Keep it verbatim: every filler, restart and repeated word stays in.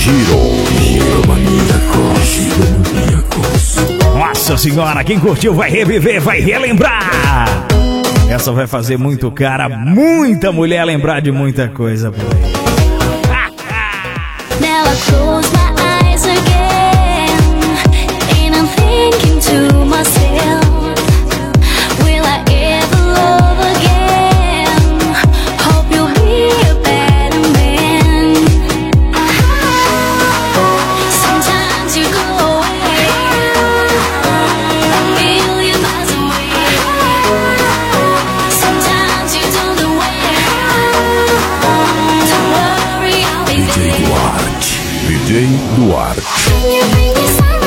Giro, Giro Maníaco, Giro Maníacos. Nossa senhora, quem curtiu vai reviver, vai relembrar. Essa vai fazer muito cara, muita mulher lembrar de muita coisa por aí. Now I close my eyes again, and I'm thinking to myself, will I ever love again? Hope you'll be a better man. Sometimes you go away, a million miles away. Sometimes you don't know where. Don't worry, I'll be there. D J Duarte. Can you bring me some?